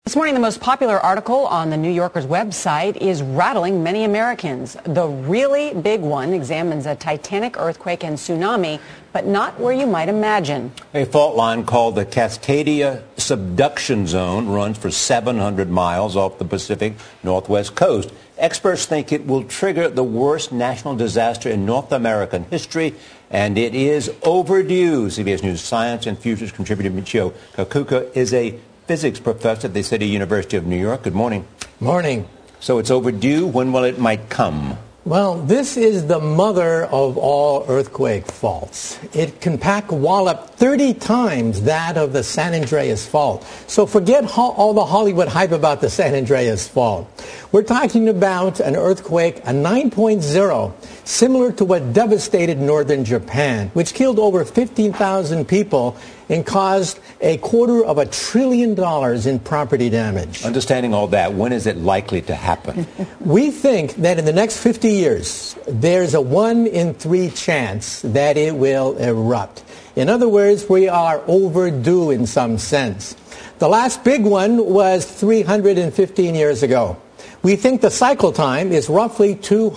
This morning, the most popular article on the New Yorker's website is rattling many Americans. The really big one examines a titanic earthquake and tsunami, but not where you might imagine. A fault line called the Cascadia Subduction Zone runs for 700 miles off the Pacific Northwest coast. Experts think it will trigger the worst national disaster in North American history, and it is overdue. CBS News science and futures contributor Michio Kakuta is a physics professor at the City University of New York. Good morning. Morning. So it's overdue. When will it might come? Well, this is the mother of all earthquake faults. It can pack a wallop 30 times that of the San Andreas fault. So forget all the Hollywood hype about the San Andreas fault. We're talking about an earthquake, a 9.0, similar to what devastated northern Japan, which killed over 15,000 people and caused $250 billion in property damage. Understanding all that, when is it likely to happen? We think that in the next 50 years, there's a 1 in 3 chance that it will erupt. In other words, we are overdue in some sense. The last big one was 315 years ago. We think the cycle time is roughly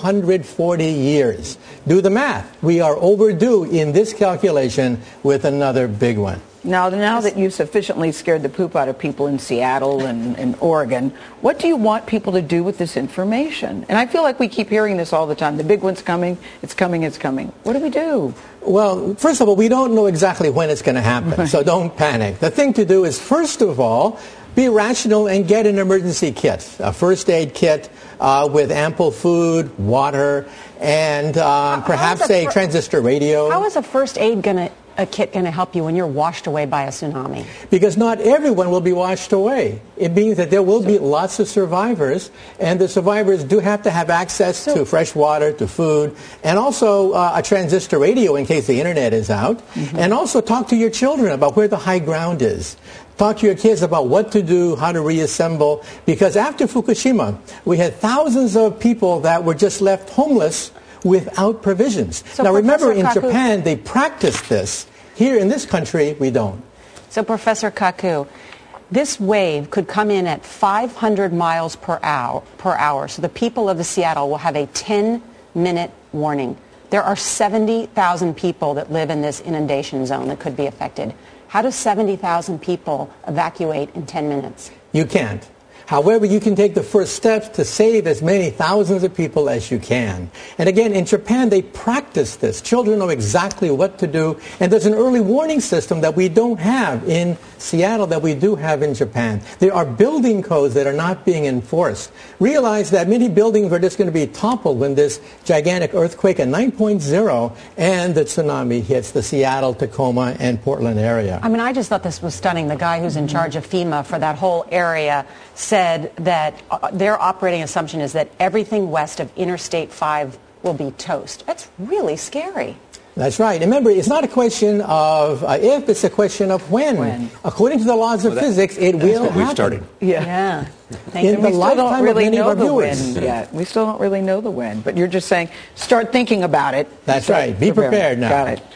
240 years. Do the math. We are overdue in this calculation with another big one. Now that you've sufficiently scared the poop out of people in Seattle and Oregon, what do you want people to do with this information? And I feel like we keep hearing this all the time. The big one's coming. It's coming. It's coming. What do we do? Well, first of all, we don't know exactly when it's going to happen, so don't panic. The thing to do is, first of all, be rational and get an emergency kit, a first aid kit with ample food, water, and perhaps a transistor radio. How is a first aid kit going to help you when you're washed away by a tsunami? Because not everyone will be washed away. It means that there will be lots of survivors, and the survivors do have to have access to fresh water, to food, and also a transistor radio in case the internet is out, and also talk to your children about where the high ground is. Talk to your kids about what to do, how to reassemble, because after Fukushima, we had thousands of people that were just left homeless without provisions. So now, remember, in Kaku, Japan, they practiced this. Here in this country, we don't. So, Professor Kaku, this wave could come in at 500 miles per hour. So the people of the Seattle will have a 10-minute warning. There are 70,000 people that live in this inundation zone that could be affected. How do 70,000 people evacuate in 10 minutes? You can't. However, you can take the first steps to save as many thousands of people as you can. And again, in Japan, they practice this. Children know exactly what to do. And there's an early warning system that we don't have in Seattle that we do have in Japan. There are building codes that are not being enforced. Realize that many buildings are just going to be toppled when this gigantic earthquake at 9.0 and the tsunami hits the Seattle, Tacoma, and Portland area. I mean, I just thought this was stunning. The guy who's in charge of FEMA for that whole area said that their operating assumption is that everything west of Interstate 5 will be toast. That's really scary. That's right. Remember, it's not a question of if, it's a question of when. According to the laws of physics, it will happen. We've started. Yeah. Thank you. We still don't really know the when yet. We still don't really know the when. But you're just saying, start thinking about it. That's right. Be prepared now. Got it.